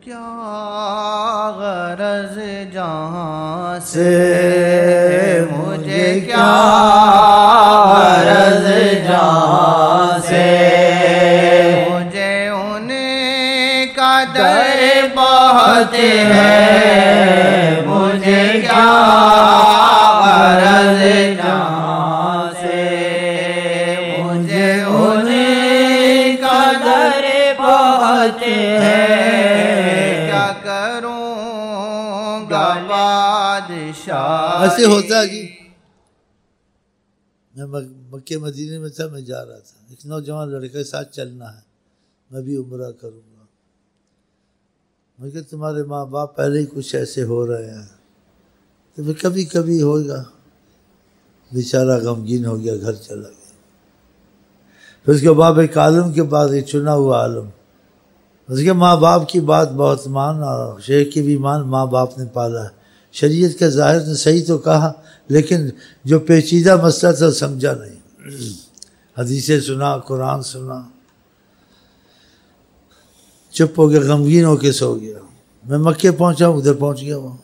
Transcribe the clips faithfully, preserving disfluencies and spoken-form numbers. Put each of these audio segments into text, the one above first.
کیا غرض جہاں سے مجھے کیا غرض جہاں سے مجھے ان کا در بہت ہے مجھے کیا غرض جہاں سے مجھے ان کا در بہت ہے ایسے ہوتا ہے جی. میں مکہ مدینے میں تھا, میں جا رہا تھا, ایک نوجوان لڑکے کے ساتھ چلنا ہے, میں بھی عمرہ کروں گا. میں کہ تمہارے ماں باپ پہلے ہی کچھ ایسے ہو رہے ہیں تو پھر کبھی کبھی ہوگا. بیچارہ غمگین ہو گیا, گھر چلا گیا. پھر اس کے بعد ایک عالم کے بعد ایک چنا ہوا عالم, اس کے ماں باپ کی بات بہت مان, اور شیخ کی بھی مان, ماں باپ نے پالا ہے. شریعت کا ظاہر نے صحیح تو کہا, لیکن جو پیچیدہ مسئلہ تھا سمجھا نہیں. حدیثیں سنا, قرآن سنا, چپ ہو گیا, غمگین ہو کے سو گیا. میں مکے پہنچا, ادھر پہنچ گیا. وہ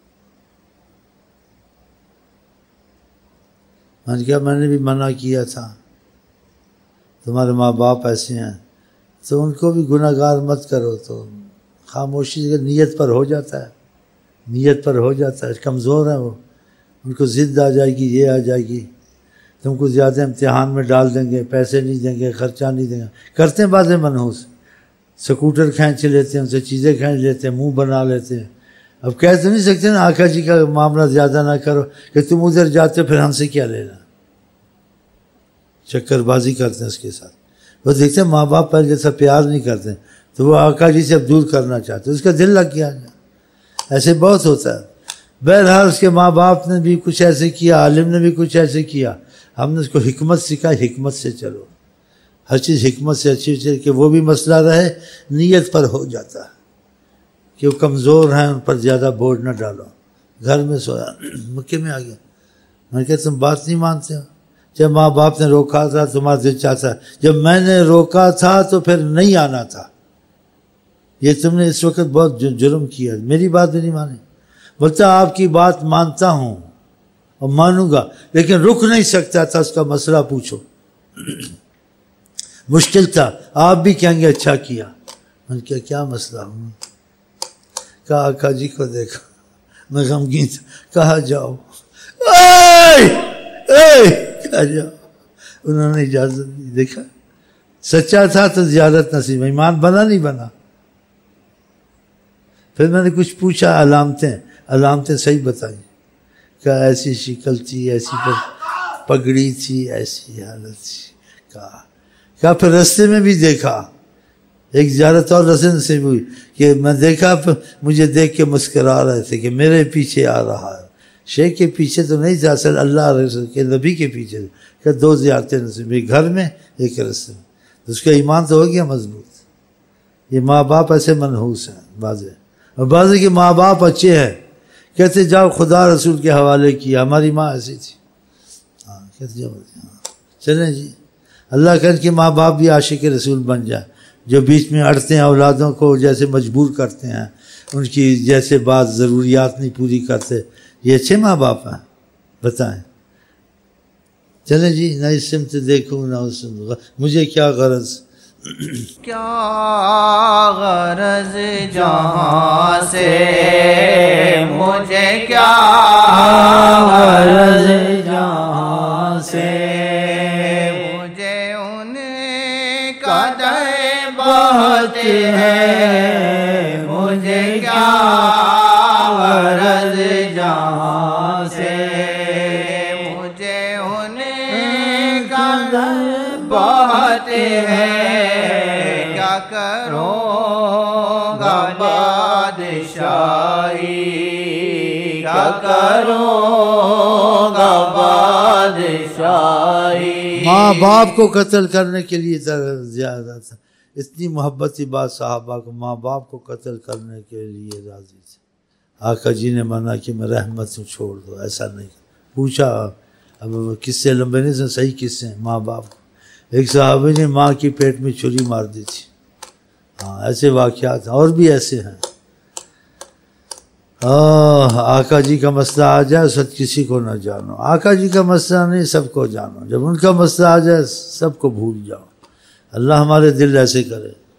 میں نے کہا میں نے بھی منع کیا تھا, تمہارے ماں باپ ایسے ہیں تو ان کو بھی گناہ گار مت کرو. تو خاموشی سے نیت پر ہو جاتا ہے, نیت پر ہو جاتا ہے. کمزور ہیں وہ, ان کو ضد آ جائے گی, یہ آ جائے گی, تم کو زیادہ امتحان میں ڈال دیں گے, پیسے نہیں دیں گے, خرچہ نہیں دیں گے. کرتے ہیں باتیں منحوس, سکوٹر کھینچ لیتے ہیں, ان سے چیزیں کھینچ لیتے ہیں, منہ بنا لیتے ہیں. اب کہہ تو نہیں سکتے نا آقا جی کا معاملہ زیادہ نہ کرو کہ تم ادھر جاتے پھر ہم سے کیا لینا. چکر بازی کرتے ہیں اس کے ساتھ. وہ دیکھتے ہیں ماں باپ پہلے جیسا پیار نہیں کرتے, تو وہ آقا جی سے اب دور کرنا چاہتے, اس کا دل لگ گیا. ایسے بہت ہوتا ہے. بہرحال اس کے ماں باپ نے بھی کچھ ایسے کیا, عالم نے بھی کچھ ایسے کیا. ہم نے اس کو حکمت سکھائی, حکمت سے چلو, ہر چیز حکمت سے اچھی چیز, کہ وہ بھی مسئلہ رہے, نیت پر ہو جاتا ہے کہ وہ کمزور ہیں, ان پر زیادہ بوجھ نہ ڈالو. گھر میں سویا, مکے میں آ گیا. میں نے کہا تم بات نہیں مانتے ہو, جب ماں باپ نے روکا تھا تمہارا دل چاہتا, جب میں نے روکا تھا تو پھر نہیں آنا تھا. یہ تم نے اس وقت بہت جرم کیا, میری بات بھی نہیں مانی. بولتا آپ کی بات مانتا ہوں اور مانوں گا, لیکن رک نہیں سکتا تھا, اس کا مسئلہ پوچھو. مشکل تھا, آپ بھی کہیں گے اچھا کیا. میں نے کہا کیا مسئلہ ہوں؟ کہا آقا جی کو دیکھا, میں غمگین تھا. کہا جاؤ, اے اے کہا جاؤ. انہوں نے اجازت نہیں. دیکھا سچا تھا تو زیادت نصیب, ایمان بنا نہیں بنا. پھر میں نے کچھ پوچھا, علامتیں علامتیں صحیح بتائیں. کہا ایسی شکل تھی, ایسی پگڑی تھی, ایسی حالت تھی. کہا کہا پھر رستے میں بھی دیکھا, ایک زیارت اور رستے سے ہوئی کہ میں دیکھا, مجھے دیکھ کے مسکرا رہے تھے کہ میرے پیچھے آ رہا ہے. شیخ کے پیچھے تو نہیں تھا, اصل اللہ رسول کے نبی کے پیچھے. کہ دو زیارتیں نصیب, ایک گھر میں ایک رستے میں. اس کا ایمان تو ہو گیا مضبوط. یہ ماں باپ ایسے منحوس ہیں بعض, اور بعض کے ماں باپ اچھے ہیں, کہتے جاؤ خدا رسول کے حوالے کیا, ہماری ماں ایسی تھی. ہاں کہتے جاؤ, چلیں جی. اللہ کر کے ماں باپ بھی عاشق رسول بن جائے, جو بیچ میں اڑتے ہیں, اولادوں کو جیسے مجبور کرتے ہیں, ان کی جیسے بات ضروریات نہیں پوری کرتے. یہ اچھے ماں باپ ہیں, بتائیں. چلیں جی, نہ اس سمت دیکھوں نہ اس سمت, مجھے کیا غرض. کیا غرض جہاں سے مجھے کیا غرض جہاں سے مجھے ان کا در بہت ہے مجھے کیا غرض جہاں سے مجھے ان کا در بہت ہے کروں گا بادشاہی کیا کروں گا بادشاہی. ماں باپ کو قتل کرنے کے لیے زیادہ تھا, اتنی محبت کی بات صحابہ کو, ماں باپ کو قتل کرنے کے لیے راضی تھے. آقا جی نے منع کہ میں رحمت سے چھوڑ دو, ایسا نہیں. پوچھا, اب کس سے لمبے نہیں سے صحیح کس سے, ماں باپ کو. ایک صحابی نے ماں کی پیٹ میں چھری مار دی تھی, ہاں ایسے واقعات اور بھی ایسے ہیں. آہ آقا جی کا مسئلہ آ جائے سب کسی کو نہ جانو. آقا جی کا مسئلہ نہیں سب کو جانو. جب ان کا مسئلہ آ جائے سب کو بھول جاؤ. اللہ ہمارے دل ایسے کرے.